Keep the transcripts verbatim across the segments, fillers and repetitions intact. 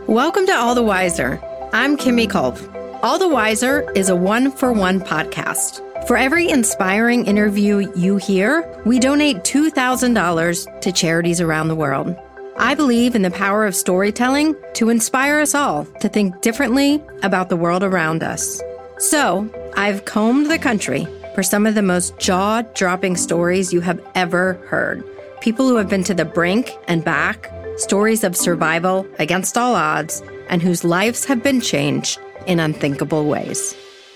Welcome to All the Wiser. I'm Kimmy Culp. All the Wiser is a one-for-one podcast. For every inspiring interview you hear, we donate two thousand dollars to charities around the world. I believe in the power of storytelling to inspire us all to think differently about the world around us. So, I've combed the country for some of the most jaw-dropping stories you have ever heard. People who have been to the brink and back, stories of survival against all odds, and whose lives have been changed in unthinkable ways.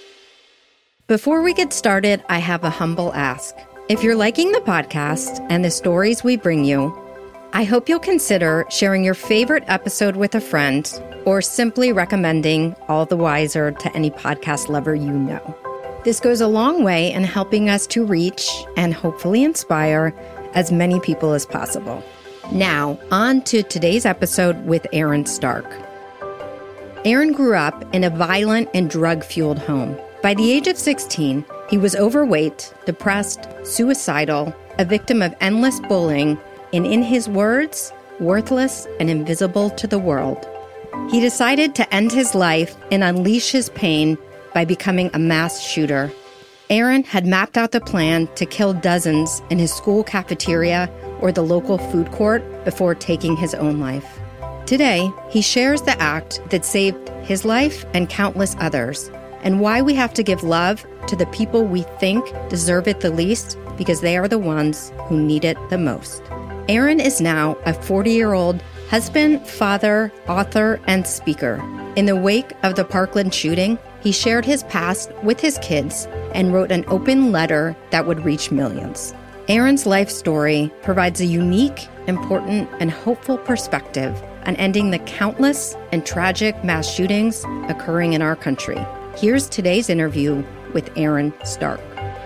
Before we get started, I have a humble ask. If you're liking the podcast and the stories we bring you, I hope you'll consider sharing your favorite episode with a friend or simply recommending All the Wiser to any podcast lover you know. This goes a long way in helping us to reach and hopefully inspire as many people as possible. Now, on to today's episode with Aaron Stark. Aaron grew up in a violent and drug-fueled home. By the age of sixteen, he was overweight, depressed, suicidal, a victim of endless bullying, and in his words, worthless and invisible to the world. He decided to end his life and unleash his pain by becoming a mass shooter. Aaron had mapped out the plan to kill dozens in his school cafeteria or the local food court before taking his own life. Today, he shares the act that saved his life and countless others, and why we have to give love to the people we think deserve it the least because they are the ones who need it the most. Aaron is now a forty-year-old husband, father, author, and speaker. In the wake of the Parkland shooting, he shared his past with his kids and wrote an open letter that would reach millions. Aaron's life story provides a unique, important, and hopeful perspective on ending the countless and tragic mass shootings occurring in our country. Here's today's interview with Aaron Stark.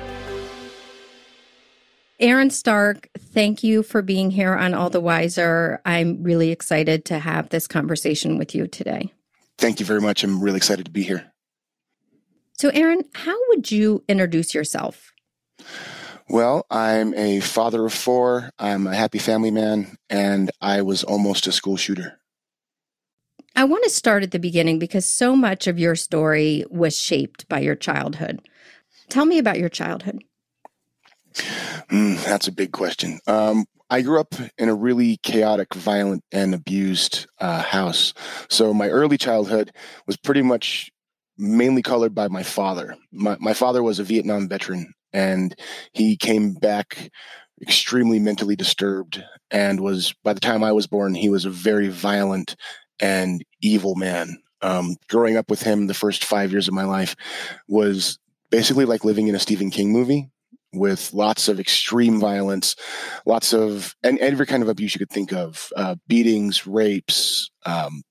Aaron Stark, thank you for being here on All the Wiser. I'm really excited to have this conversation with you today. Thank you very much. I'm really excited to be here. So, Aaron, how would you introduce yourself? Well, I'm a father of four, I'm a happy family man, and I was almost a school shooter. I want to start at the beginning because so much of your story was shaped by your childhood. Tell me about your childhood. Mm, that's a big question. Um, I grew up in a really chaotic, violent, and abused uh, house. So my early childhood was pretty much mainly colored by my father. My, my father was a Vietnam veteran, and he came back extremely mentally disturbed and was, by the time I was born, he was a very violent and evil man. Um, growing up with him the first five years of my life was basically like living in a Stephen King movie with lots of extreme violence, lots of, and every kind of abuse you could think of, uh, beatings, rapes, um,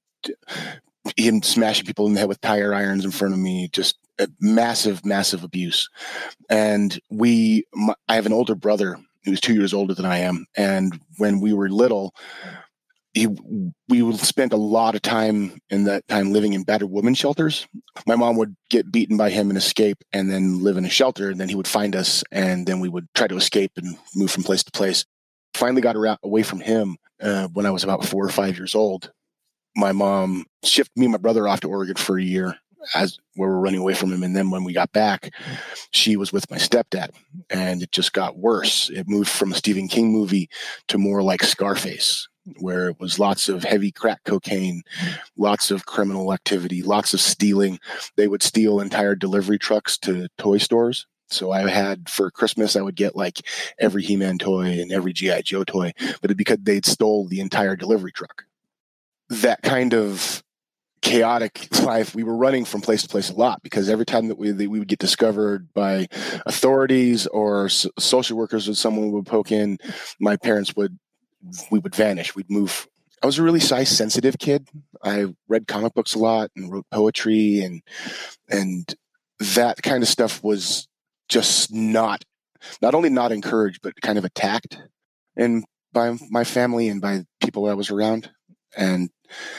him smashing people in the head with tire irons in front of me, just a massive, massive abuse. And we, my, I have an older brother who's two years older than I am. And when we were little, he, we spent a lot of time in that time living in battered women's shelters. My mom would get beaten by him and escape and then live in a shelter. And then he would find us and then we would try to escape and move from place to place. Finally got around, away from him uh, when I was about four or five years old. My mom shipped me and my brother off to Oregon for a year as we were running away from him. And then when we got back, she was with my stepdad and it just got worse. It moved from a Stephen King movie to more like Scarface, where it was lots of heavy crack cocaine, lots of criminal activity, lots of stealing. They would steal entire delivery trucks to toy stores. So I had, for Christmas, I would get like every He-Man toy and every G I. Joe toy, but it because they'd stole the entire delivery truck. That kind of chaotic life, we were running from place to place a lot because every time that we we would get discovered by authorities or s- social workers or someone would poke in, my parents would, we would vanish. We'd move. I was a really size sensitive kid. I read comic books a lot and wrote poetry, and and that kind of stuff was just not, not only not encouraged, but kind of attacked and by my family and by people I was around. And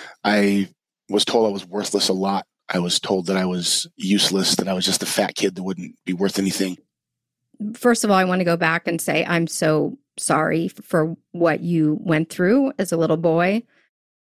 I was told I was worthless a lot. I was told that I was useless, that I was just a fat kid that wouldn't be worth anything. First of all, I want to go back and say I'm so sorry for what you went through as a little boy.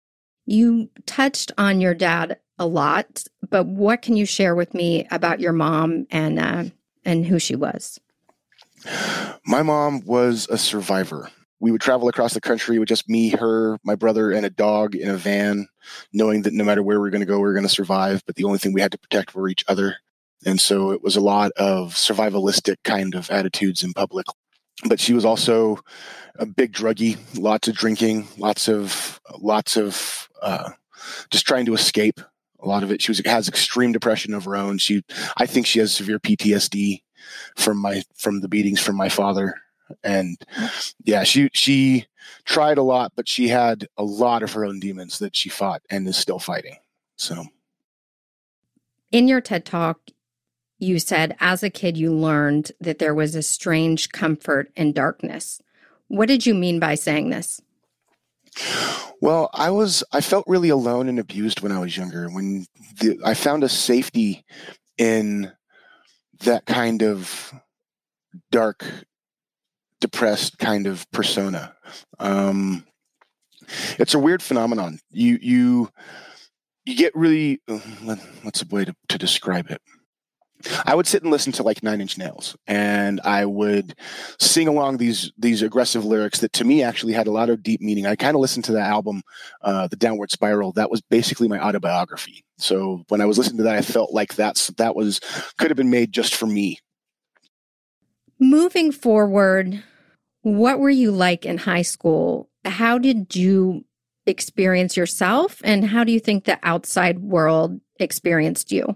You touched on your dad a lot, but what can you share with me about your mom and uh, and who she was? My mom was a survivor. We would travel across the country with just me, her, my brother, and a dog in a van, knowing that no matter where we we're going to go, we we're going to survive. But the only thing we had to protect were each other. And so it was a lot of survivalistic kind of attitudes in public. But she was also a big druggie, lots of drinking, lots of, lots of uh, just trying to escape. A lot of it. She was, has extreme depression of her own. She, I think she has severe P T S D from my, from the beatings from my father. And yeah, she, she tried a lot, but she had a lot of her own demons that she fought and is still fighting. So in your TED Talk, you said as a kid, you learned that there was a strange comfort in darkness. What did you mean by saying this? Well, I was, I felt really alone and abused when I was younger. When the, I found a safety in that kind of dark, depressed kind of persona. Um, it's a weird phenomenon. You, you, you get really, what's a way to, to describe it? I would sit and listen to like Nine Inch Nails, and I would sing along these these aggressive lyrics that to me actually had a lot of deep meaning. I kind of listened to the album, uh, The Downward Spiral. That was basically my autobiography. So when I was listening to that, I felt like that's that was could have been made just for me. Moving forward, what were you like in high school? How did you experience yourself, and how do you think the outside world experienced you?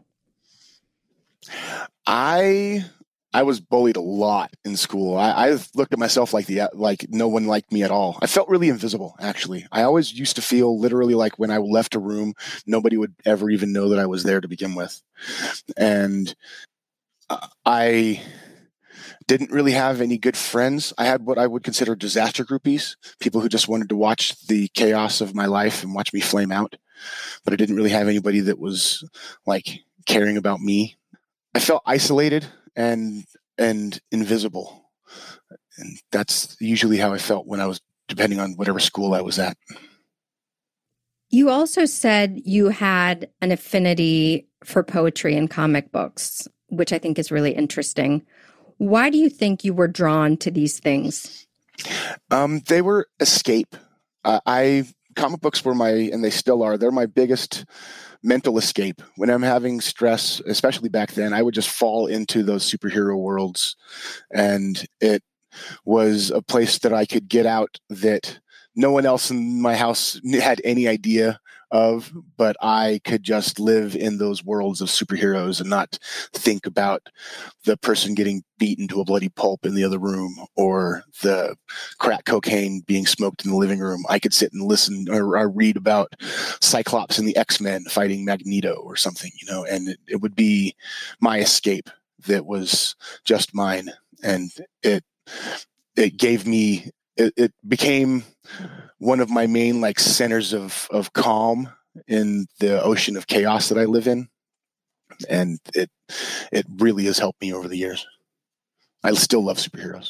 I I was bullied a lot in school. I, I looked at myself like the like no one liked me at all. I felt really invisible, actually. I always used to feel literally like when I left a room, nobody would ever even know that I was there to begin with. And uh, I didn't really have any good friends. I had what I would consider disaster groupies, people who just wanted to watch the chaos of my life and watch me flame out. But I didn't really have anybody that was like caring about me. I felt isolated and and invisible. And that's usually how I felt when I was, depending on whatever school I was at. You also said you had an affinity for poetry and comic books, which I think is really interesting. Why do you think you were drawn to these things? Um, they were escape. Uh, I comic books were my, and they still are, they're my biggest mental escape. When I'm having stress, especially back then, I would just fall into those superhero worlds. And it was a place that I could get out that no one else in my house had any idea of, but I could just live in those worlds of superheroes and not think about the person getting beaten to a bloody pulp in the other room or the crack cocaine being smoked in the living room. I could sit and listen or, or read about Cyclops and the X-Men fighting Magneto or something, you know, and it, it would be my escape that was just mine. And it, it gave me, it, it became one of my main like centers of, of calm in the ocean of chaos that I live in. And it, it really has helped me over the years. I still love superheroes.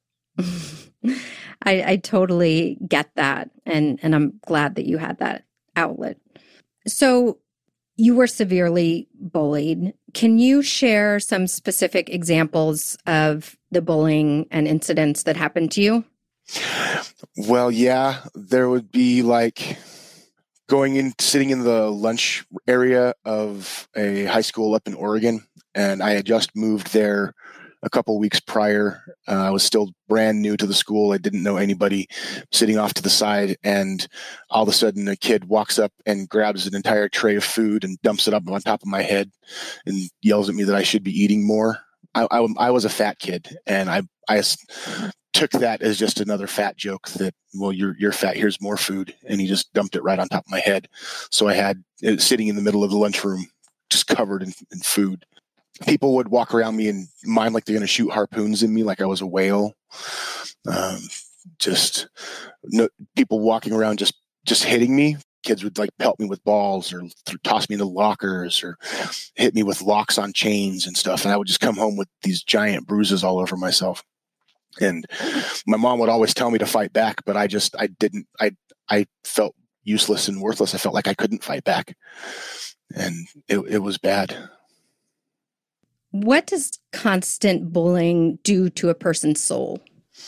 I, I totally get that. And, and I'm glad that you had that outlet. So you were severely bullied. Can you share some specific examples of the bullying and incidents that happened to you? Well, yeah, there would be like going in, sitting in the lunch area of a high school up in Oregon. And I had just moved there a couple weeks prior. Uh, I was still brand new to the school. I didn't know anybody, sitting off to the side. And all of a sudden a kid walks up and grabs an entire tray of food and dumps it up on top of my head and yells at me that I should be eating more. I, I, I was a fat kid, and I, I took that as just another fat joke that, well, you're, you're fat, here's more food. And he just dumped it right on top of my head. So I had it sitting in the middle of the lunchroom, just covered in, in food. People would walk around me and mime like they're going to shoot harpoons in me, like I was a whale. Um, just no, people walking around, just, just hitting me. Kids would like pelt me with balls or th- toss me into lockers or hit me with locks on chains and stuff. And I would just come home with these giant bruises all over myself. And my mom would always tell me to fight back, but I just, I didn't, I, I felt useless and worthless. I felt like I couldn't fight back. And it, it was bad. What does constant bullying do to a person's soul?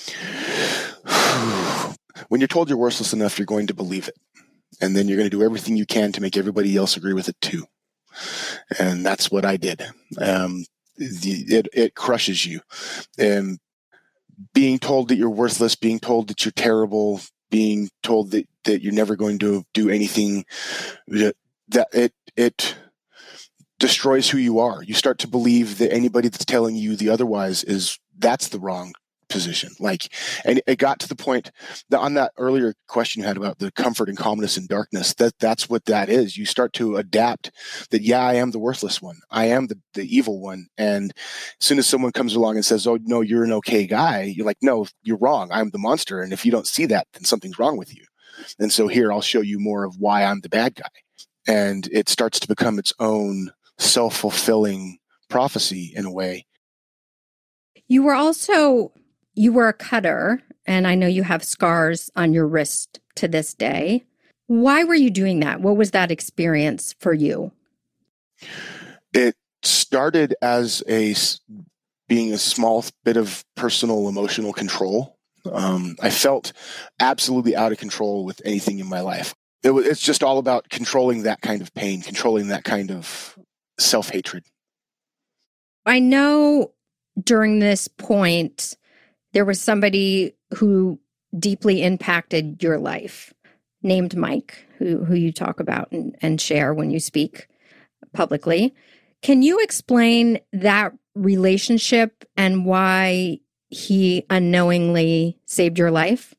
When you're told you're worthless enough, you're going to believe it. And then you're going to do everything you can to make everybody else agree with it too. And that's what I did. Um, it, it crushes you. And being told that you're worthless, being told that you're terrible, being told that, that you're never going to do anything, that it, it destroys who you are. You start to believe that anybody that's telling you the otherwise is, that's the wrong position. Like, and it got to the point that on that earlier question you had about the comfort and calmness in darkness, that that's what that is. You start to adapt that, yeah, I am the worthless one. I am the, the evil one. And as soon as someone comes along and says, oh, no, you're an okay guy, you're like, no, you're wrong. I'm the monster. And if you don't see that, then something's wrong with you. And so here, I'll show you more of why I'm the bad guy. And it starts to become its own self-fulfilling prophecy in a way. You were also, you were a cutter, and I know you have scars on your wrist to this day. Why were you doing that? What was that experience for you? It started as a being a small bit of personal emotional control. Um, I felt absolutely out of control with anything in my life. It was, it's just all about controlling that kind of pain, controlling that kind of self-hatred. I know during this point, there was somebody who deeply impacted your life, named Mike, who, who you talk about and, and share when you speak publicly. Can you explain that relationship and why he unknowingly saved your life?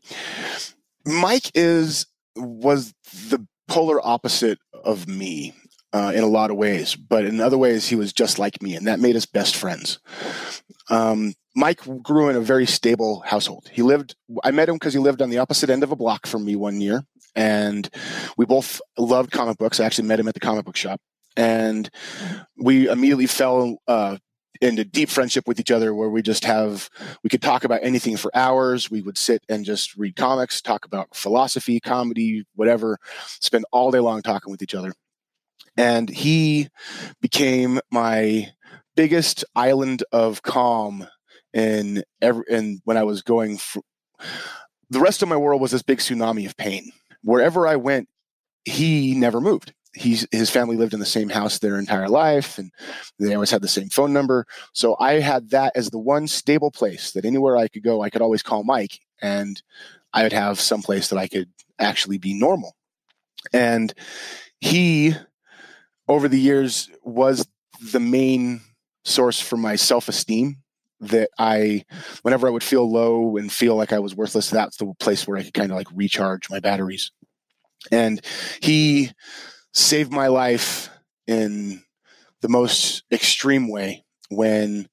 Mike is was the polar opposite of me uh, in a lot of ways, but in other ways, he was just like me, and that made us best friends. Um, Mike grew in a very stable household. He lived, I met him because he lived on the opposite end of a block from me one year, and we both loved comic books. I actually met him at the comic book shop, and we immediately fell uh, into deep friendship with each other, where we just have, we could talk about anything for hours. We would sit and just read comics, talk about philosophy, comedy, whatever, spend all day long talking with each other. And he became my biggest island of calm in every, and when I was going for, the rest of my world was this big tsunami of pain. Wherever I went, he never moved. He's, his family lived in the same house their entire life, and they always had the same phone number. So I had that as the one stable place that anywhere I could go, I could always call Mike, and I would have some place that I could actually be normal. And he, over the years, was the main source for my self-esteem. That I, whenever I would feel low and feel like I was worthless, that's the place where I could kind of like recharge my batteries. And he saved my life in the most extreme way when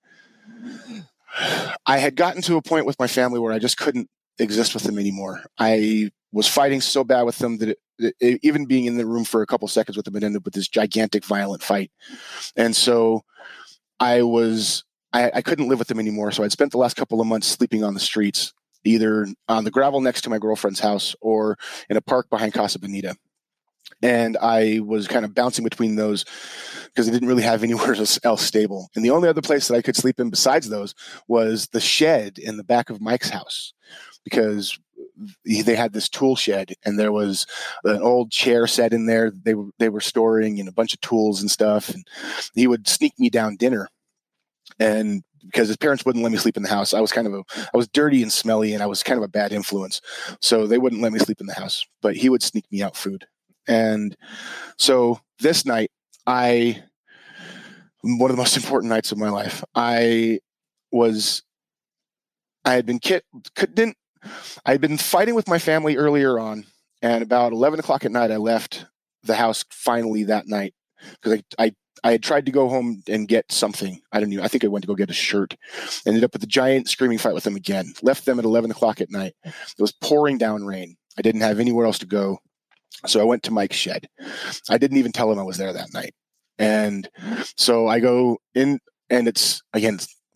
I had gotten to a point with my family where I just couldn't exist with them anymore. I was fighting so bad with them that it, it, even being in the room for a couple seconds with them, it ended up with this gigantic violent fight. And so I was, I, I couldn't live with them anymore. So I'd spent the last couple of months sleeping on the streets, either on the gravel next to my girlfriend's house or in a park behind Casa Bonita. And I was kind of bouncing between those because I didn't really have anywhere else stable. And the only other place that I could sleep in besides those was the shed in the back of Mike's house, because they had this tool shed, and there was an old chair set in there. They were, they were storing and a bunch of tools and stuff. And he would sneak me down dinner. And because his parents wouldn't let me sleep in the house, I was kind of a, I was dirty and smelly, and I was kind of a bad influence. So they wouldn't let me sleep in the house, but he would sneak me out food. And so this night, I, one of the most important nights of my life, I was, I had been kit, didn't, I had been fighting with my family earlier on, and about eleven o'clock at night, I left the house finally that night because I, I, I had tried to go home and get something. I don't know. I think I went to go get a shirt. Ended up with a giant screaming fight with them again. Left them at eleven o'clock at night. It was pouring down rain. I didn't have anywhere else to go. So I went to Mike's shed. I didn't even tell him I was there that night. And so I go in, and it's, again,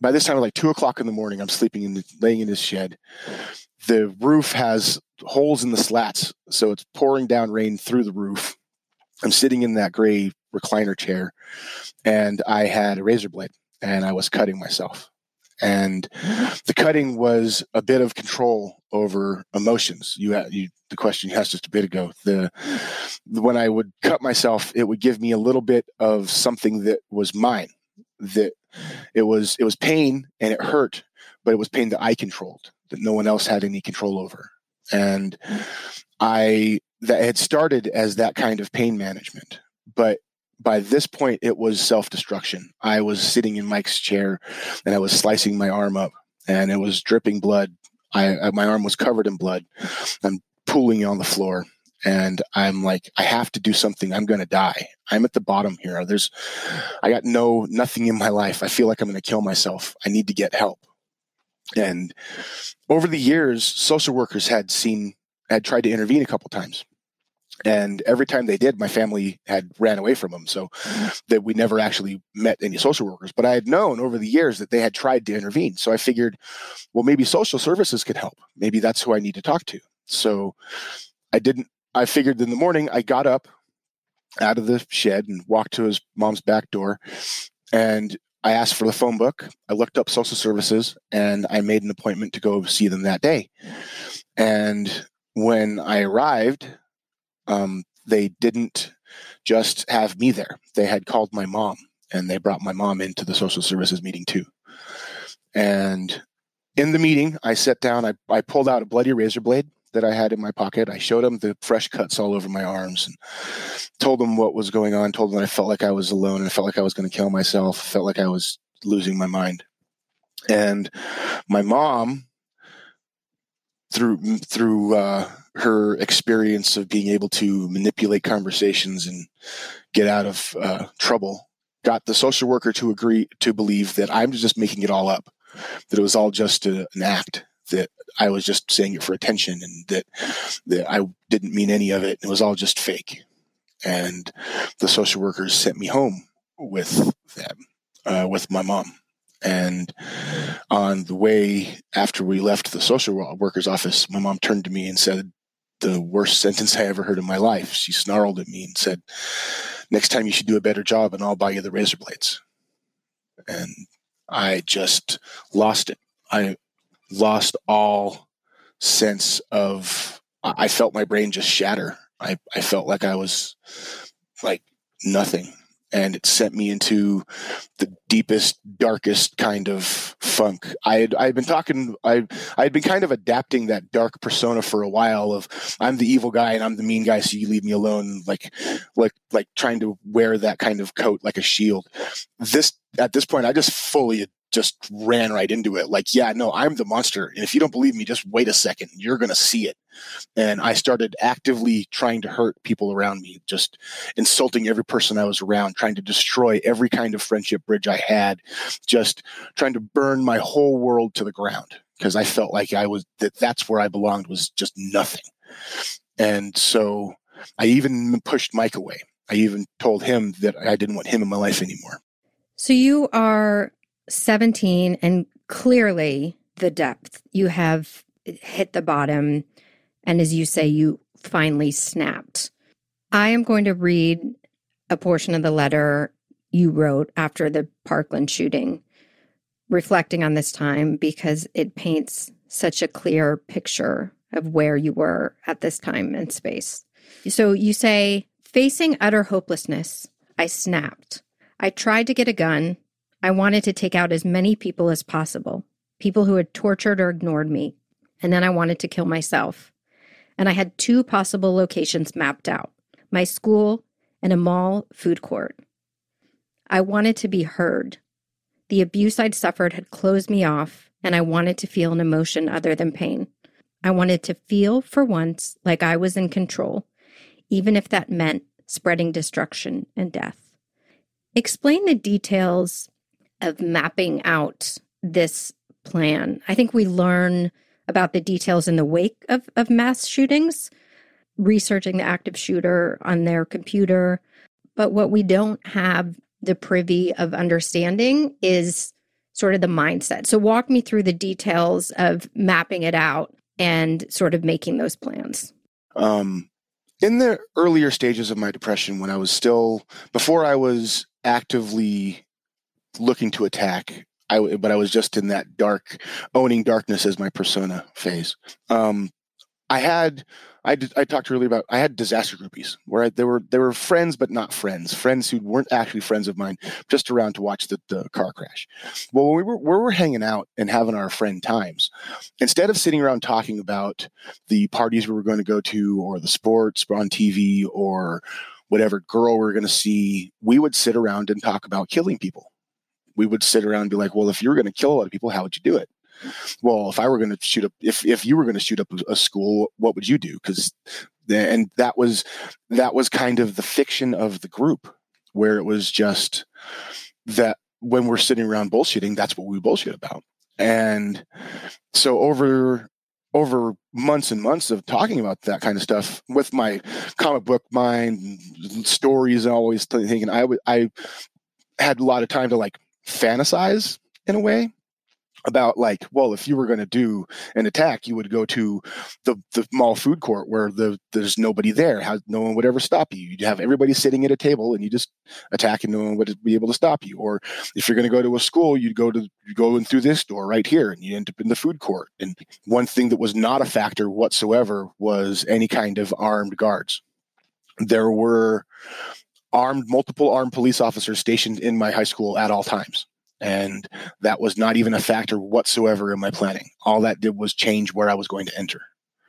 by this time, like two o'clock in the morning, I'm sleeping in the, laying in this shed. The roof has holes in the slats, so it's pouring down rain through the roof. I'm sitting in that gray recliner chair, and I had a razor blade, and I was cutting myself. And the cutting was a bit of control over emotions. You, had, you the question you asked just a bit ago. The when I would cut myself, it would give me a little bit of something that was mine. That it was it was pain and it hurt, but it was pain that I controlled, that no one else had any control over. And I that had started as that kind of pain management, but by this point, it was self-destruction. I was sitting in Mike's chair, and I was slicing my arm up, and it was dripping blood. I, I my arm was covered in blood. I'm pooling on the floor, and I'm like, I have to do something. I'm going to die. I'm at the bottom here. There's, I got no nothing in my life. I feel like I'm going to kill myself. I need to get help. And over the years, social workers had seen, had tried to intervene a couple times. And every time they did, my family had ran away from them, so that we never actually met any social workers. But I had known over the years that they had tried to intervene. So I figured, well, maybe social services could help. Maybe that's who I need to talk to. So I didn't, I figured in the morning, I got up out of the shed and walked to his mom's back door, and I asked for the phone book. I looked up social services, and I made an appointment to go see them that day. And when I arrived, Um, they didn't just have me there. They had called my mom, and they brought my mom into the social services meeting too. And in the meeting, I sat down, I, I pulled out a bloody razor blade that I had in my pocket. I showed them the fresh cuts all over my arms and told them what was going on, told them that I felt like I was alone and I felt like I was going to kill myself, felt like I was losing my mind. And my mom, through, through, uh, her experience of being able to manipulate conversations and get out of uh, trouble, got the social worker to agree to believe that I'm just making it all up, that it was all just a, an act, that I was just saying it for attention, and that, that I didn't mean any of it. It was all just fake. And the social workers sent me home with them, uh, with my mom. And on the way after we left the social worker's office, my mom turned to me and said the worst sentence I ever heard in my life. She snarled at me and said, "Next time you should do a better job and I'll buy you the razor blades." And I just lost it. I lost all sense of, I felt my brain just shatter. I, I felt like I was like nothing. And it sent me into the deepest, darkest kind of funk. I had I had been talking. I I had been kind of adapting that dark persona for a while. Of I'm the evil guy and I'm the mean guy, so you leave me alone. Like, like, like trying to wear that kind of coat like a shield. This at this point, I just fully just ran right into it. Like, yeah, no, I'm the monster. And if you don't believe me, just wait a second. You're gonna see it. And I started actively trying to hurt people around me, just insulting every person I was around, trying to destroy every kind of friendship bridge I had, just trying to burn my whole world to the ground, because I felt like I was, that that's where I belonged, was just nothing. And so I even pushed Mike away. I even told him that I didn't want him in my life anymore. So you are seventeen, and clearly the depth. You have hit the bottom. And as you say, you finally snapped. I am going to read a portion of the letter you wrote after the Parkland shooting, reflecting on this time, because it paints such a clear picture of where you were at this time and space. So you say, "Facing utter hopelessness, I snapped. I tried to get a gun. I wanted to take out as many people as possible, people who had tortured or ignored me. And then I wanted to kill myself. And I had two possible locations mapped out, my school and a mall food court. I wanted to be heard. The abuse I'd suffered had closed me off, and I wanted to feel an emotion other than pain. I wanted to feel, for once, like I was in control, even if that meant spreading destruction and death." Explain the details of mapping out this plan. I think we learn about the details in the wake of, of mass shootings, researching the active shooter on their computer. But what we don't have the privy of understanding is sort of the mindset. So walk me through the details of mapping it out and sort of making those plans. Um, in the earlier stages of my depression, when I was still, before I was actively looking to attack, I, but I was just in that dark, owning darkness as my persona phase. Um, I had, I, did, I talked earlier about, I had disaster groupies where I, they were, they were friends, but not friends, friends who weren't actually friends of mine, just around to watch the, the car crash. Well, when we were, we were hanging out and having our friend times, instead of sitting around talking about the parties we were going to go to or the sports on T V or whatever girl we were going to see, we would sit around and talk about killing people. We would sit around and be like, well, if you were going to kill a lot of people, how would you do it? Well, if I were going to shoot up, if, if you were going to shoot up a school, what would you do? Because, and that was, that was kind of the fiction of the group, where it was just that when we're sitting around bullshitting, that's what we bullshit about. And so over, over months and months of talking about that kind of stuff with my comic book mind, stories, and always thinking I would, I had a lot of time to like fantasize in a way about like, well, if you were going to do an attack, you would go to the, the mall food court where the, there's nobody there. How, no one would ever stop you. You'd have everybody sitting at a table and you just attack and no one would be able to stop you. Or if you're going to go to a school, you'd go to you go in through this door right here and you end up in the food court. And one thing that was not a factor whatsoever was any kind of armed guards. There were armed, multiple armed police officers stationed in my high school at all times. And that was not even a factor whatsoever in my planning. All that did was change where I was going to enter.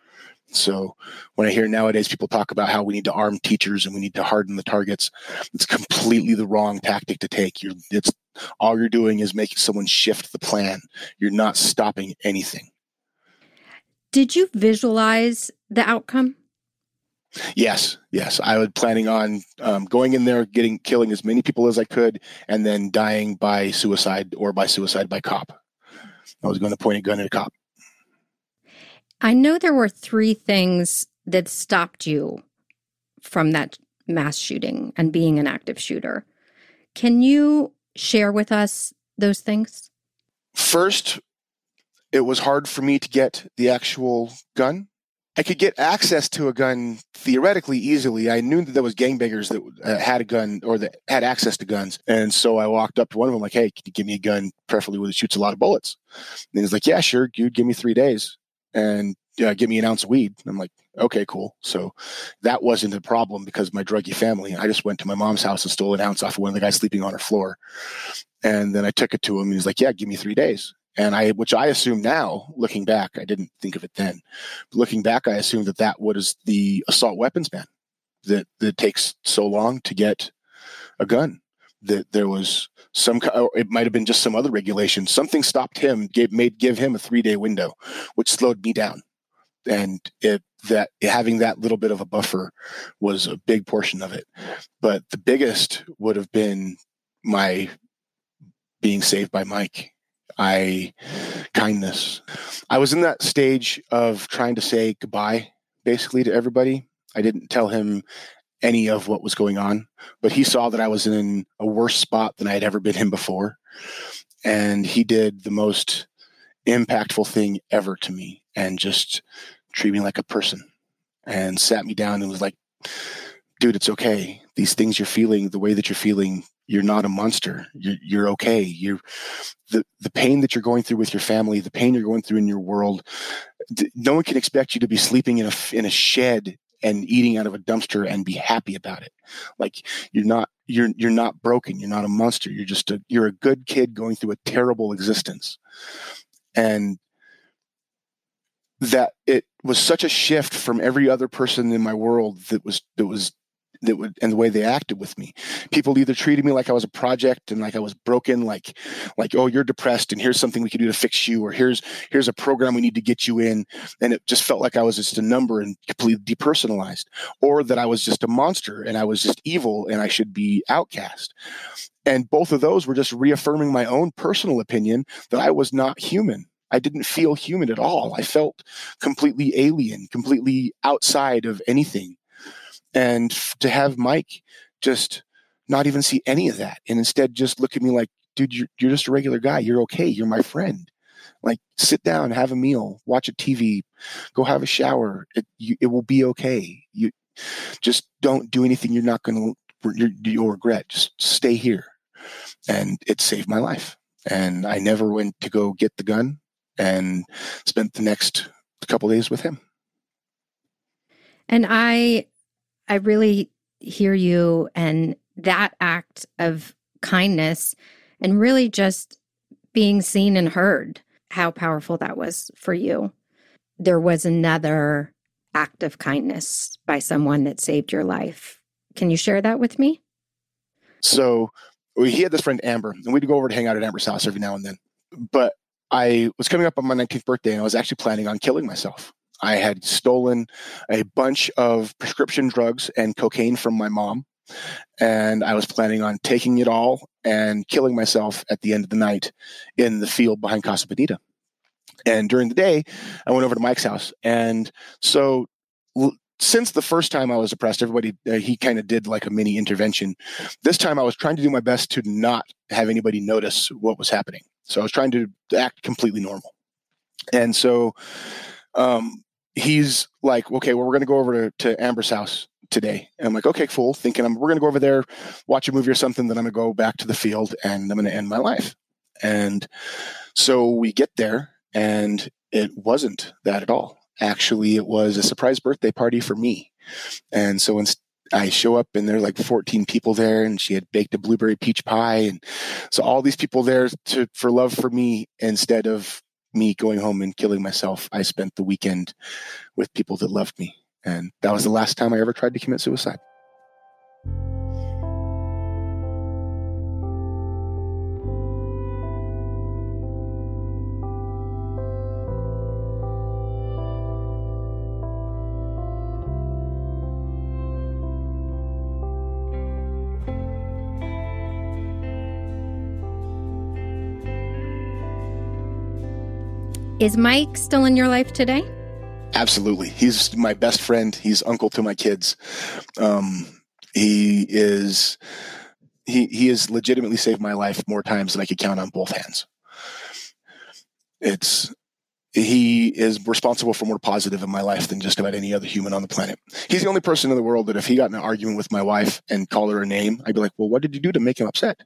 So when I hear nowadays people talk about how we need to arm teachers and we need to harden the targets, it's completely the wrong tactic to take. You're, it's all you're doing is making someone shift the plan. You're not stopping anything. Did you visualize the outcome? Yes, yes. I was planning on um, going in there, getting, killing as many people as I could, and then dying by suicide or by suicide by cop. I was going to point a gun at a cop. I know there were three things that stopped you from that mass shooting and being an active shooter. Can you share with us those things? First, it was hard for me to get the actual gun. I could get access to a gun theoretically easily. I knew that there was gangbangers that uh, had a gun or that had access to guns. And so I walked up to one of them like, hey, can you give me a gun, preferably one that shoots a lot of bullets? And he's like, yeah, sure, dude, give me three days and uh, give me an ounce of weed. And I'm like, okay, cool. So that wasn't a problem because my druggy family, I just went to my mom's house and stole an ounce off of one of the guys sleeping on her floor. And then I took it to him and he's like, yeah, give me three days. And I, which I assume now, looking back, I didn't think of it then. But looking back, I assumed that that was the assault weapons ban, that, that it takes so long to get a gun, that there was some, or it might have been just some other regulation. Something stopped him, gave, made, give him a three day window, which slowed me down. And it, that having that little bit of a buffer was a big portion of it. But the biggest would have been my being saved by Mike. I kindness. I was in that stage of trying to say goodbye basically to everybody. I didn't tell him any of what was going on, but he saw that I was in a worse spot than I had ever been in before. And he did the most impactful thing ever to me and just treated me like a person and sat me down and was like, dude, it's okay. These things you're feeling, the way that you're feeling, you're not a monster. You're, you're okay. You're the, the pain that you're going through with your family, the pain you're going through in your world. No one can expect you to be sleeping in a, in a shed and eating out of a dumpster and be happy about it. Like you're not, you're, you're not broken. You're not a monster. You're just a, you're a good kid going through a terrible existence. And that it was such a shift from every other person in my world that was, that was, that would, and the way they acted with me. People either treated me like I was a project and like I was broken, like, like, oh, you're depressed and here's something we can do to fix you, or here's, here's a program we need to get you in. And it just felt like I was just a number and completely depersonalized, or that I was just a monster and I was just evil and I should be outcast. And both of those were just reaffirming my own personal opinion that I was not human. I didn't feel human at all. I felt completely alien, completely outside of anything. And to have Mike just not even see any of that and instead just look at me like, dude, you're, you're just a regular guy. You're okay. You're my friend. Like, sit down, have a meal, watch a T V, go have a shower. It, you, it will be okay. You just don't do anything you're not going to, you'll regret. Just stay here. And it saved my life. And I never went to go get the gun and spent the next couple days with him. And I, I really hear you, and that act of kindness and really just being seen and heard, how powerful that was for you. There was another act of kindness by someone that saved your life. Can you share that with me? So he had this friend, Amber, and we'd go over to hang out at Amber's house every now and then. But I was coming up on my nineteenth birthday, and I was actually planning on killing myself. I had stolen a bunch of prescription drugs and cocaine from my mom, and I was planning on taking it all and killing myself at the end of the night in the field behind Casa Bonita. And during the day, I went over to Mike's house. And so l- since the first time I was depressed, everybody, uh, he kind of did like a mini intervention. This time I was trying to do my best to not have anybody notice what was happening. So I was trying to act completely normal. And so um, he's like, okay, well, we're going to go over to, to Amber's house today. And I'm like, okay, cool. Thinking I'm, we're going to go over there, watch a movie or something. Then I'm going to go back to the field and I'm going to end my life. And so we get there, and it wasn't that at all. Actually, it was a surprise birthday party for me. And so when I show up, and there are like fourteen people there, and she had baked a blueberry peach pie. And so all these people there to, for love for me, instead of me going home and killing myself, I spent the weekend with people that loved me. And that was the last time I ever tried to commit suicide. Is Mike still in your life today? Absolutely. He's my best friend. He's uncle to my kids. Um, he is, he, he has legitimately saved my life more times than I could count on both hands. It's, he is responsible for more positive in my life than just about any other human on the planet. He's the only person in the world that if he got in an argument with my wife and called her a name, I'd be like, well, what did you do to make him upset?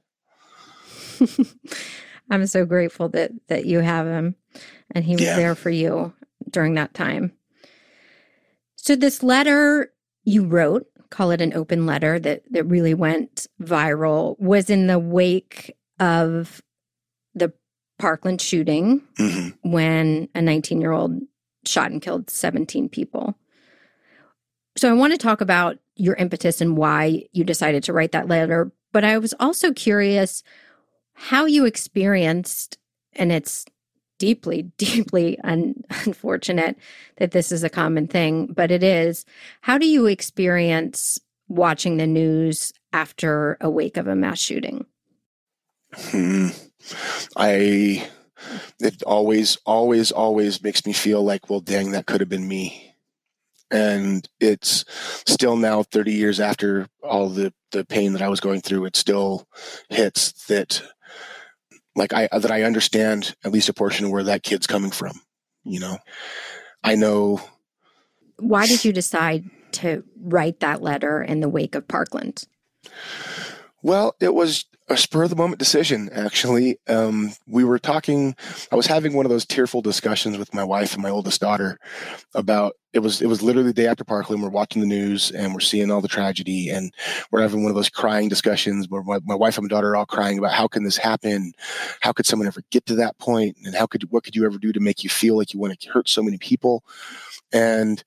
I'm so grateful that, that you have him, and he was Yeah. there for you during that time. So this letter you wrote, call it an open letter that, that really went viral, was in the wake of the Parkland shooting, Mm-hmm. when a nineteen-year-old shot and killed seventeen people. So I want to talk about your impetus and why you decided to write that letter, but I was also curious how you experienced, and it's deeply, deeply un- unfortunate that this is a common thing, but it is. How do you experience watching the news after a wake of a mass shooting? Hmm. I, it always, always, always makes me feel like, well, dang, that could have been me. And it's still now thirty years after all the, the pain that I was going through, it still hits that, like I, that I understand at least a portion of where that kid's coming from. You know, I know. Why did you decide to write that letter in the wake of Parkland? Well, it was a spur of the moment decision, actually. Um, we were talking, I was having one of those tearful discussions with my wife and my oldest daughter about, it was, it was literally the day after Parkland. We're watching the news and we're seeing all the tragedy, and we're having one of those crying discussions where my, my wife and my daughter are all crying about how can this happen? How could someone ever get to that point? And how could, what could you ever do to make you feel like you want to hurt so many people? And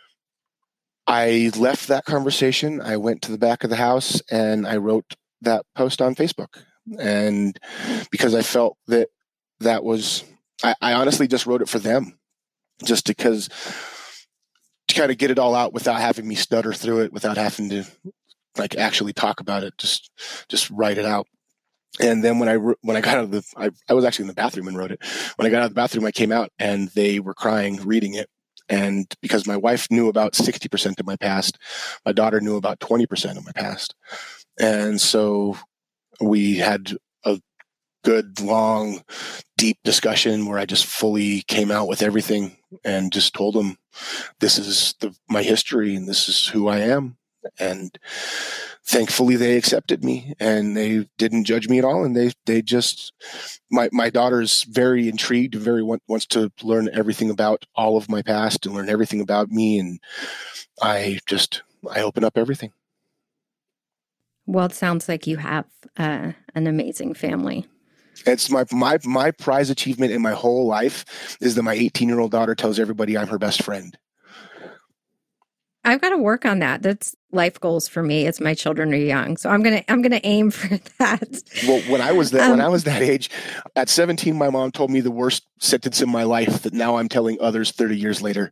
I left that conversation. I went to the back of the house and I wrote that post on Facebook. And because I felt that that was, I, I honestly just wrote it for them, just because to kind of get it all out without having me stutter through it, without having to like actually talk about it, just, just write it out. And then when I, when I got out of the, I, I was actually in the bathroom and wrote it. When I got out of the bathroom, I came out and they were crying, reading it. And because my wife knew about sixty percent of my past, my daughter knew about twenty percent of my past. And so we had a good, long, deep discussion where I just fully came out with everything and just told them, this is the, my history and this is who I am. And thankfully they accepted me and they didn't judge me at all. And they, they just, my, my daughter's very intrigued, very want, wants to learn everything about all of my past and learn everything about me. And I just, I open up everything. Well, it sounds like you have uh, an amazing family. It's my, my, my prize achievement in my whole life is that my eighteen year old daughter tells everybody I'm her best friend. I've got to work on that. That's life goals for me as my children are young. So I'm going to, I'm going to aim for that. Well, when I was that, um, when I was that age, at seventeen, my mom told me the worst sentence in my life that now I'm telling others thirty years later.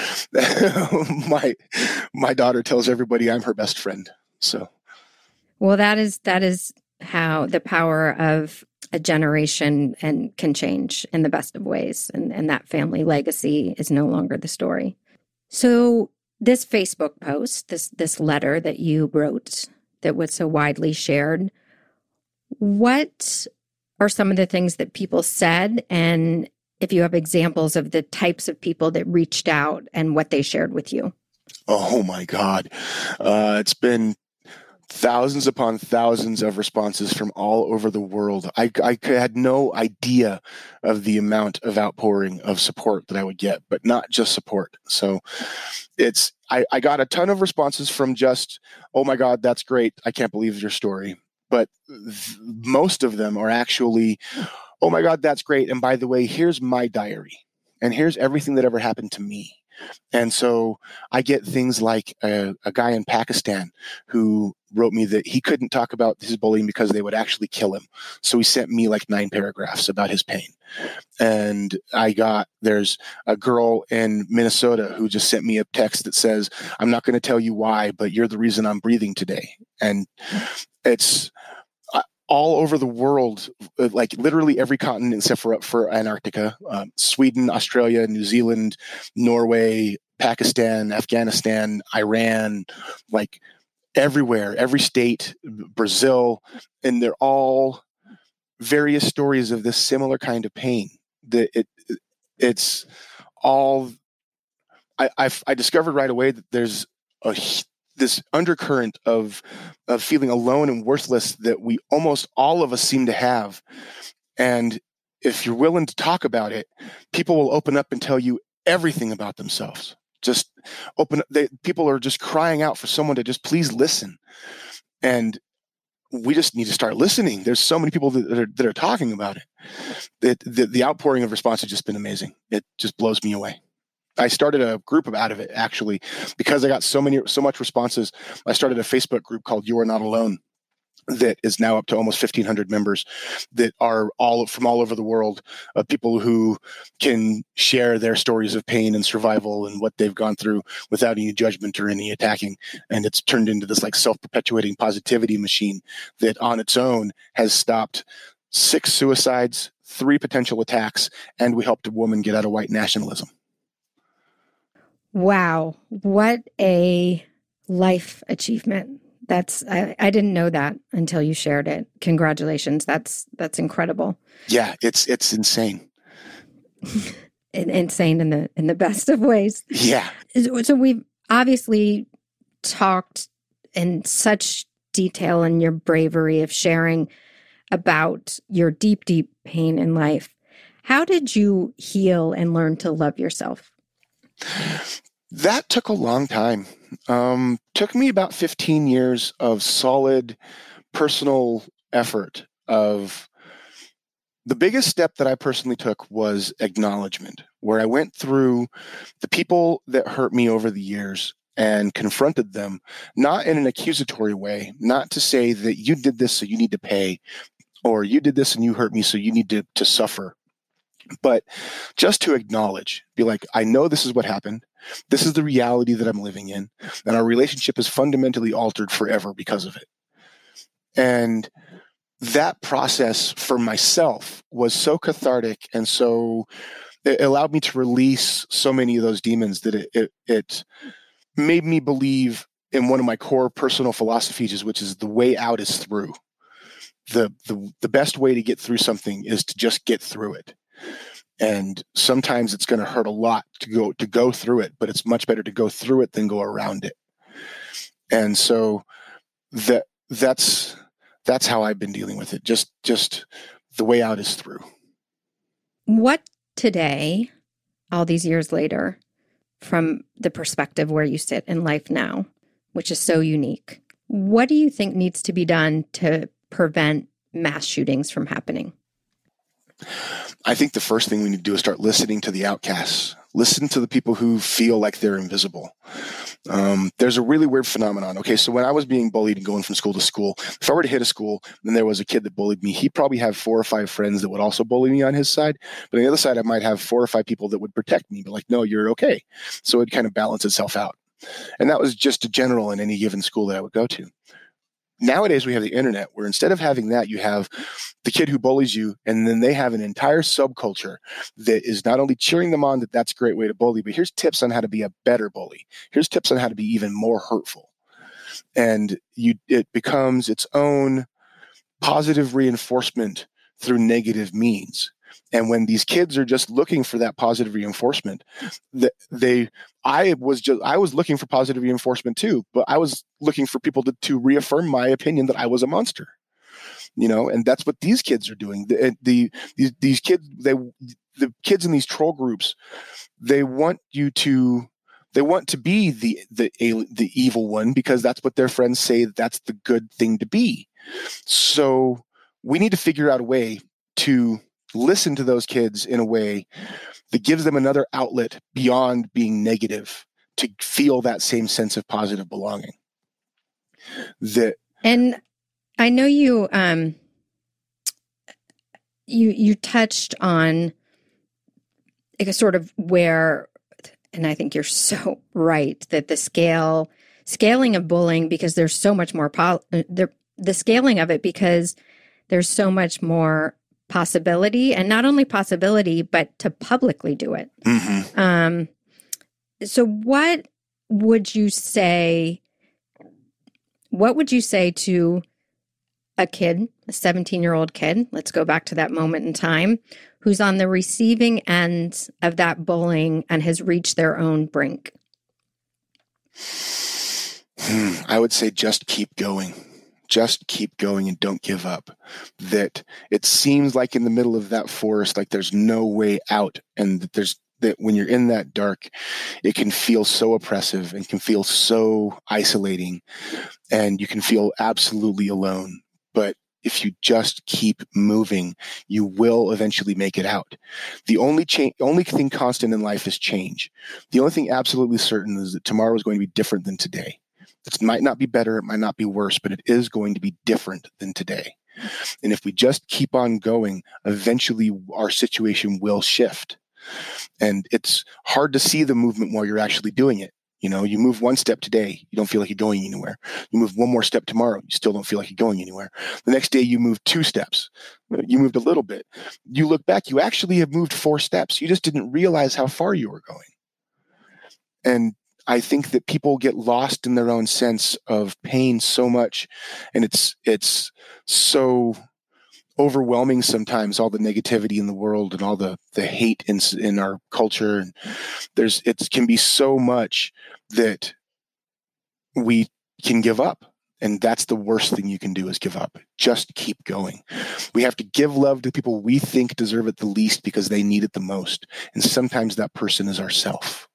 my, my daughter tells everybody I'm her best friend. So. Well, that is, that is how the power of a generation and can change in the best of ways. And, and that family legacy is no longer the story. So this Facebook post, this this letter that you wrote that was so widely shared, what are some of the things that people said? And if you have examples of the types of people that reached out and what they shared with you? Oh my God. Uh, it's been thousands upon thousands of responses from all over the world. I, I had no idea of the amount of outpouring of support that I would get, but not just support. So it's, I, I got a ton of responses from just, oh my God, that's great. I can't believe your story. But th- most of them are actually, oh my God, that's great. And by the way, here's my diary. And here's everything that ever happened to me. And so I get things like a, a guy in Pakistan who wrote me that he couldn't talk about his bullying because they would actually kill him. So he sent me like nine paragraphs about his pain. And I got, there's a girl in Minnesota who just sent me a text that says, I'm not going to tell you why, but you're the reason I'm breathing today. And it's uh, all over the world, like literally every continent except for, for Antarctica, um, Sweden, Australia, New Zealand, Norway, Pakistan, Afghanistan, Iran, like everywhere, every state, Brazil, and they're all various stories of this similar kind of pain. That it, it's all, I, I, I discovered right away that there's a this undercurrent of of feeling alone and worthless that we almost all of us seem to have. And if you're willing to talk about it, people will open up and tell you everything about themselves. Just open. They, people are just crying out for someone to just please listen. And we just need to start listening. There's so many people that are, that are talking about it. It the, the outpouring of response has just been amazing. It just blows me away. I started a group out of it, actually, because I got so many, so much responses. I started a Facebook group called You Are Not Alone that is now up to almost fifteen hundred members that are all from all over the world of people who can share their stories of pain and survival and what they've gone through without any judgment or any attacking. And it's turned into this like self-perpetuating positivity machine that on its own has stopped six suicides, three potential attacks, and we helped a woman get out of white nationalism. Wow. What a life achievement. That's, I, I didn't know that until you shared it. Congratulations. That's, that's incredible. Yeah, it's, it's insane. Insane in the, in the best of ways. Yeah. So we've obviously talked in such detail and your bravery of sharing about your deep, deep pain in life. How did you heal and learn to love yourself? That took a long time. Um, took me about fifteen years of solid personal effort. Of the biggest step that I personally took was acknowledgement, where I went through the people that hurt me over the years and confronted them, not in an accusatory way, not to say that you did this so you need to pay, or you did this and you hurt me so you need to, to suffer. But just to acknowledge, be like, I know this is what happened. This is the reality that I'm living in. And our relationship is fundamentally altered forever because of it. And that process for myself was so cathartic and so it allowed me to release so many of those demons that it, it, it made me believe in one of my core personal philosophies, which is the way out is through. the, the, the best way to get through something is to just get through it. And sometimes it's going to hurt a lot to go, to go through it, but it's much better to go through it than go around it. And so that, that's, that's how I've been dealing with it. Just, just the way out is through. What today, all these years later, from the perspective where you sit in life now, which is so unique, what do you think needs to be done to prevent mass shootings from happening? I think the first thing we need to do is start listening to the outcasts. Listen to the people who feel like they're invisible. Um, there's a really weird phenomenon. Okay, so when I was being bullied and going from school to school, if I were to hit a school and there was a kid that bullied me, he'd probably have four or five friends that would also bully me on his side. But on the other side, I might have four or five people that would protect me, but like, no, you're okay. So it kind of balanced itself out. And that was just a general in any given school that I would go to. Nowadays, we have the internet where instead of having that, you have the kid who bullies you, and then they have an entire subculture that is not only cheering them on that that's a great way to bully, but here's tips on how to be a better bully. Here's tips on how to be even more hurtful. And you, it becomes its own positive reinforcement through negative means. And when these kids are just looking for that positive reinforcement, that they, I was just, I was looking for positive reinforcement too, but I was looking for people to, to reaffirm my opinion that I was a monster, you know, and that's what these kids are doing. The, the these, these kids, they, the kids in these troll groups, they want you to, they want to be the, the, the evil one because that's what their friends say that's the good thing to be. So we need to figure out a way to listen to those kids in a way that gives them another outlet beyond being negative to feel that same sense of positive belonging. That and I know you um you you touched on like a sort of where, and I think you're so right that the scale scaling of bullying, because there's so much more po- the the scaling of it because there's so much more possibility, and not only possibility, but to publicly do it. Mm-hmm. Um, so what would you say, what would you say to a kid, a seventeen-year-old kid, let's go back to that moment in time, who's on the receiving end of that bullying and has reached their own brink? Hmm. I would say just keep going. Just keep going and don't give up. That it seems like in the middle of that forest, like there's no way out. And that there's that when you're in that dark, it can feel so oppressive and can feel so isolating, and you can feel absolutely alone. But if you just keep moving, you will eventually make it out. The only change, only thing constant in life is change. The only thing absolutely certain is that tomorrow is going to be different than today. It might not be better, it might not be worse, but it is going to be different than today. And if we just keep on going, eventually our situation will shift. And it's hard to see the movement while you're actually doing it. You know, you move one step today, you don't feel like you're going anywhere. You move one more step tomorrow, you still don't feel like you're going anywhere. The next day you move two steps. You moved a little bit. You look back, you actually have moved four steps. You just didn't realize how far you were going. And I think that people get lost in their own sense of pain so much, and it's it's so overwhelming sometimes, all the negativity in the world and all the, the hate in in our culture. And there's it can be so much that we can give up. And that's the worst thing you can do is give up. Just keep going. We have to give love to people we think deserve it the least because they need it the most. And sometimes that person is ourself.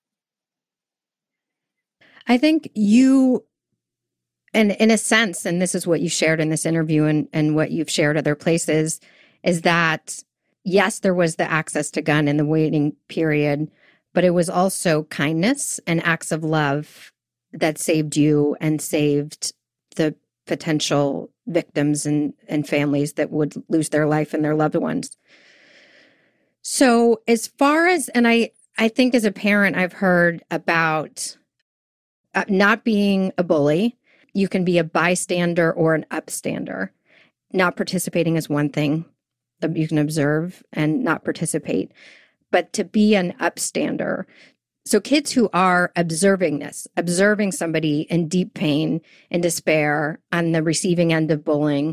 I think you, and in a sense, and this is what you shared in this interview and, and what you've shared other places, is that, yes, there was the access to gun in the waiting period, but it was also kindness and acts of love that saved you and saved the potential victims and, and families that would lose their life and their loved ones. So as far as, and I, I think as a parent, I've heard about Uh, not being a bully. You can be a bystander or an upstander. Not participating is one thing. You can observe and not participate. But to be an upstander, so kids who are observing this, observing somebody in deep pain and despair on the receiving end of bullying,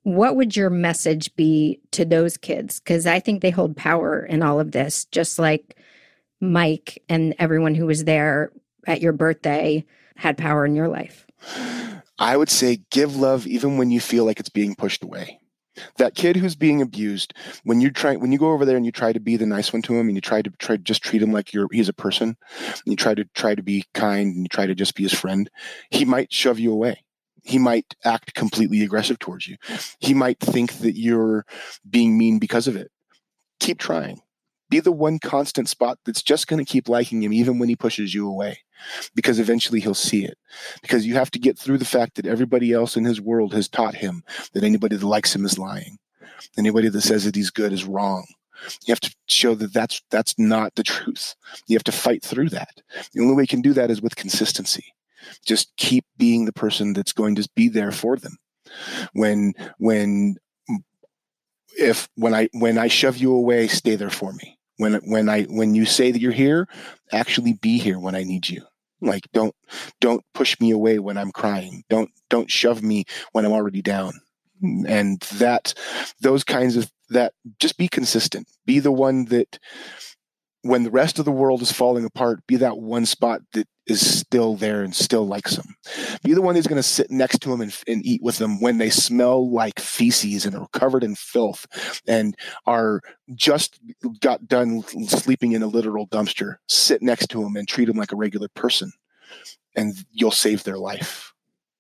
what would your message be to those kids? Because I think they hold power in all of this, just like Mike and everyone who was there at your birthday had power in your life. I would say give love even when you feel like it's being pushed away. That kid who's being abused, when you try, when you go over there and you try to be the nice one to him, and you try to try to just treat him like you're he's a person, and you try to try to be kind, and you try to just be his friend, he might shove you away. He might act completely aggressive towards you. He might think that you're being mean because of it. Keep trying. Be the one constant spot that's just going to keep liking him even when he pushes you away, because eventually he'll see it. Because you have to get through the fact that everybody else in his world has taught him that anybody that likes him is lying. Anybody that says that he's good is wrong. You have to show that that's, that's not the truth. You have to fight through that. The only way you can do that is with consistency. Just keep being the person that's going to be there for them. When, when, if, when I, when I shove you away, stay there for me. When, when I, when you say that you're here, actually be here when I need you. Like, don't, don't push me away when I'm crying. Don't, don't shove me when I'm already down. And that, those kinds of, that, just be consistent. Be the one that, when the rest of the world is falling apart, be that one spot that is still there and still likes them. Be the one who's going to sit next to them and, and eat with them when they smell like feces and are covered in filth and are just got done sleeping in a literal dumpster. Sit next to them and treat them like a regular person, and you'll save their life.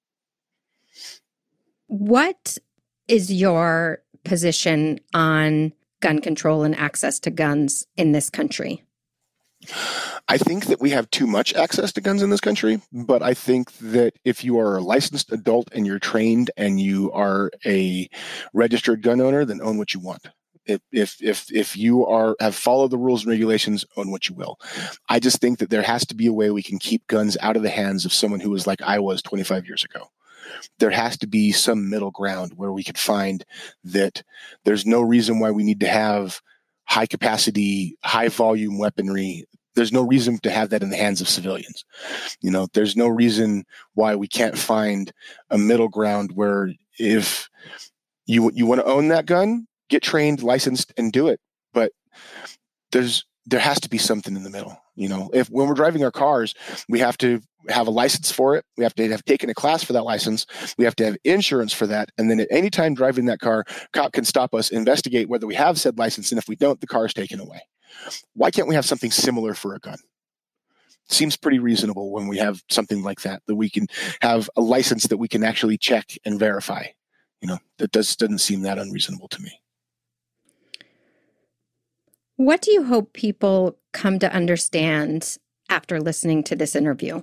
What is your position on gun control and access to guns in this country? I think that we have too much access to guns in this country, but I think that if you are a licensed adult and you're trained and you are a registered gun owner, then own what you want. If if if if you are have followed the rules and regulations, own what you will. I just think that there has to be a way we can keep guns out of the hands of someone who was like I was twenty-five years ago. There has to be some middle ground where we could find that there's no reason why we need to have high capacity, high volume weaponry. There's no reason to have that in the hands of civilians. You know, there's no reason why we can't find a middle ground where if you you want to own that gun, get trained, licensed, and do it. But there's there has to be something in the middle. You know, if when we're driving our cars, we have to have a license for it. We have to have taken a class for that license. We have to have insurance for that. And then at any time driving that car, cop can stop us, investigate whether we have said license. And if we don't, the car is taken away. Why can't we have something similar for a gun? Seems pretty reasonable when we have something like that, that we can have a license that we can actually check and verify. You know, that does, doesn't seem that unreasonable to me. What do you hope people come to understand after listening to this interview?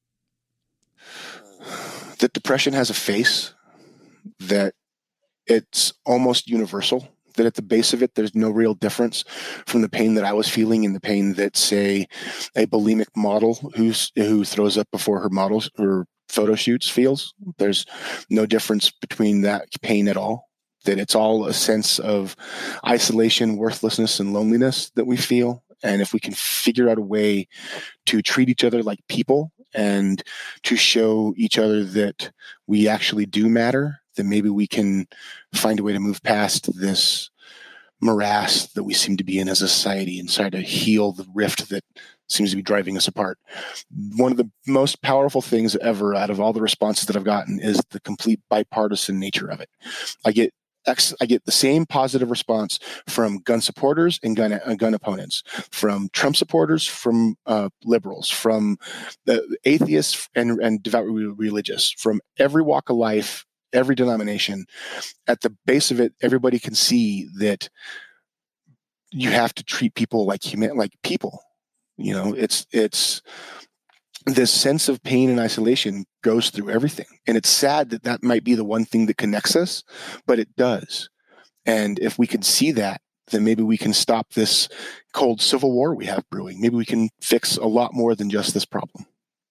That depression has a face, that it's almost universal, that at the base of it, there's no real difference from the pain that I was feeling and the pain that, say, a bulimic model who's, who throws up before her models or photo shoots feels. There's no difference between that pain at all. That it's all a sense of isolation, worthlessness, and loneliness that we feel. And if we can figure out a way to treat each other like people and to show each other that we actually do matter, then maybe we can find a way to move past this morass that we seem to be in as a society and try to heal the rift that seems to be driving us apart. One of the most powerful things ever out of all the responses that I've gotten is the complete bipartisan nature of it. I get I get the same positive response from gun supporters and gun uh, gun opponents, from Trump supporters, from uh, liberals, from the atheists and, and devout religious, from every walk of life, every denomination. At the base of it, everybody can see that you have to treat people like human, like people. You know, it's it's. This sense of pain and isolation goes through everything. And it's sad that that might be the one thing that connects us, but it does. And if we can see that, then maybe we can stop this cold civil war we have brewing. Maybe we can fix a lot more than just this problem.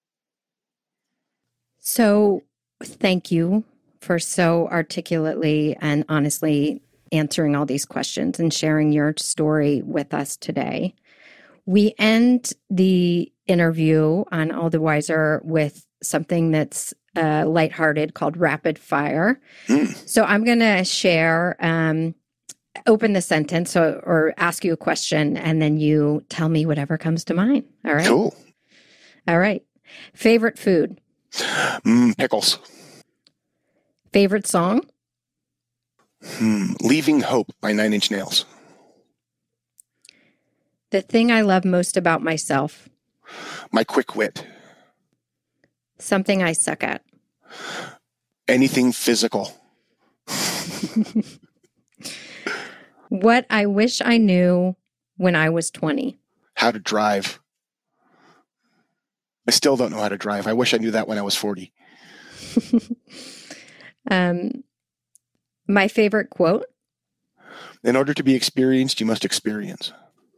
So thank you for so articulately and honestly answering all these questions and sharing your story with us today. We end the interview on All the Wiser with something that's uh, lighthearted called Rapid Fire. Mm. So I'm going to share, um, open the sentence or, or ask you a question, and then you tell me whatever comes to mind. All right? Cool. All right. Favorite food? Mm, pickles. Favorite song? Hmm. Leaving Hope by Nine Inch Nails. The thing I love most about myself? My quick wit. Something I suck at? Anything physical. What I wish I knew when I was twenty? How to drive. I still don't know how to drive. I wish I knew that when I was forty. um, my favorite quote? In order to be experienced, you must experience.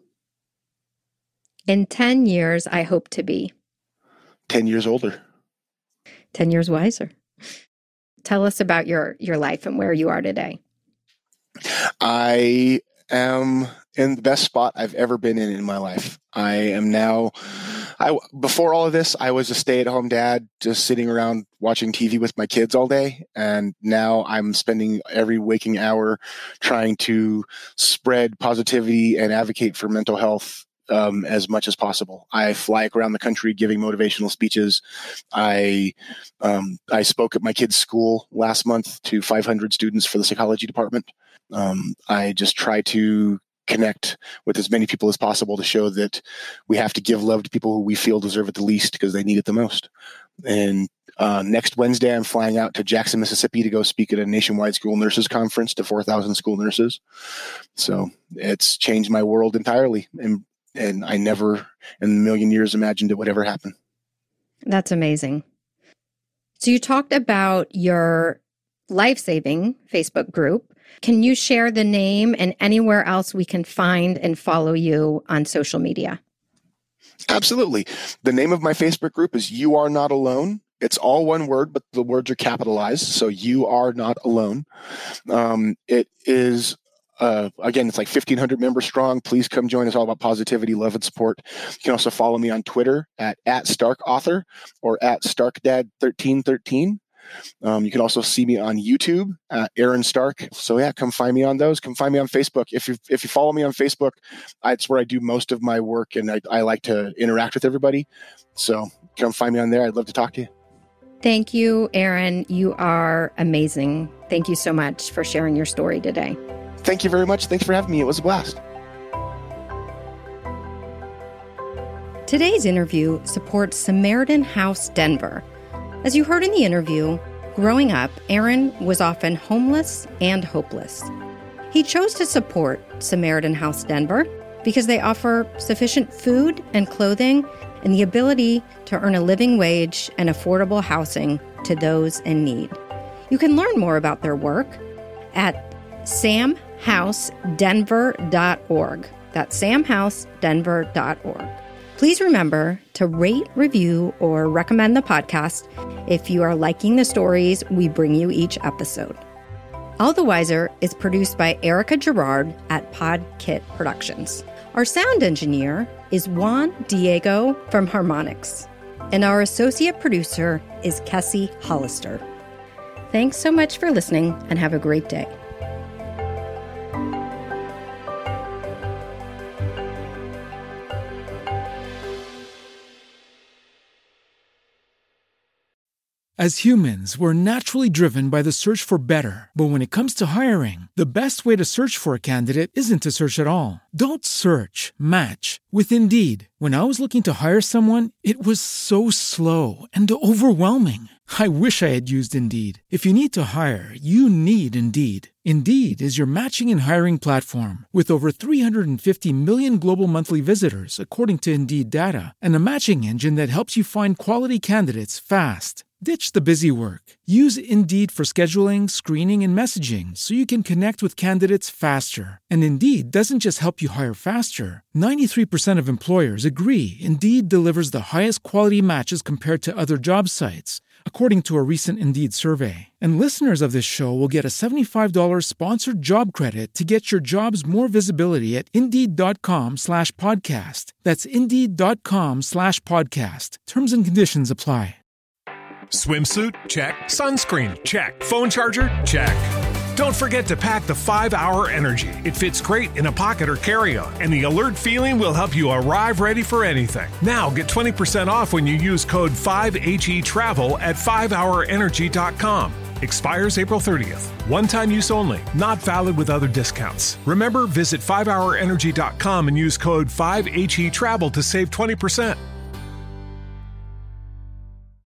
In ten years, I hope to be. ten years older. ten years wiser. Tell us about your, your life and where you are today. I am in the best spot I've ever been in in my life. I am now, I, before all of this, I was a stay-at-home dad, just sitting around watching T V with my kids all day. And now I'm spending every waking hour trying to spread positivity and advocate for mental health Um, as much as possible. I fly around the country giving motivational speeches. I um, I spoke at my kids' school last month to five hundred students for the psychology department. Um, I just try to connect with as many people as possible to show that we have to give love to people who we feel deserve it the least because they need it the most. And uh, next Wednesday, I'm flying out to Jackson, Mississippi to go speak at a nationwide school nurses conference to four thousand school nurses. So it's changed my world entirely. And And I never in a million years imagined it would ever happen. That's amazing. So you talked about your life-saving Facebook group. Can you share the name and anywhere else we can find and follow you on social media? Absolutely. The name of my Facebook group is You Are Not Alone. It's all one word, but the words are capitalized. So You Are Not Alone. Um, it is Uh, again, it's like fifteen hundred members strong. Please come join us. All about positivity, love, and support. You can also follow me on Twitter at, at StarkAuthor or at StarkDad thirteen thirteen. Um, you can also see me on YouTube at Aaron Stark. So yeah, come find me on those. Come find me on Facebook. If you if you follow me on Facebook, it's where I do most of my work, and I, I like to interact with everybody. So come find me on there. I'd love to talk to you. Thank you, Aaron. You are amazing. Thank you so much for sharing your story today. Thank you very much. Thanks for having me. It was a blast. Today's interview supports Samaritan House Denver. As you heard in the interview, growing up, Aaron was often homeless and hopeless. He chose to support Samaritan House Denver because they offer sufficient food and clothing and the ability to earn a living wage and affordable housing to those in need. You can learn more about their work at sam house denver dot org. That's sam house denver dot org. Please remember to rate, review, or recommend the podcast if you are liking the stories we bring you each episode. All the Wiser is produced by Erica Gerard at Podkit Productions. Our sound engineer is Juan Diego from Harmonix, and our associate producer is Kessie Hollister. Thanks so much for listening, and have a great day. As humans, we're naturally driven by the search for better. But when it comes to hiring, the best way to search for a candidate isn't to search at all. Don't search, match with Indeed. When I was looking to hire someone, it was so slow and overwhelming. I wish I had used Indeed. If you need to hire, you need Indeed. Indeed is your matching and hiring platform with over three hundred fifty million global monthly visitors, according to Indeed data, and a matching engine that helps you find quality candidates fast. Ditch the busy work. Use Indeed for scheduling, screening, and messaging so you can connect with candidates faster. And Indeed doesn't just help you hire faster. ninety-three percent of employers agree Indeed delivers the highest quality matches compared to other job sites, according to a recent Indeed survey. And listeners of this show will get a seventy-five dollars sponsored job credit to get your jobs more visibility at Indeed.com slash podcast. That's Indeed.com slash podcast. Terms and conditions apply. Swimsuit? Check. Sunscreen? Check. Phone charger? Check. Don't forget to pack the five hour Energy. It fits great in a pocket or carry-on, and the alert feeling will help you arrive ready for anything. Now get twenty percent off when you use code five H E travel at five hour energy dot com. Expires April thirtieth. One-time use only. Not valid with other discounts. Remember, visit five hour energy dot com and use code five H E travel to save twenty percent.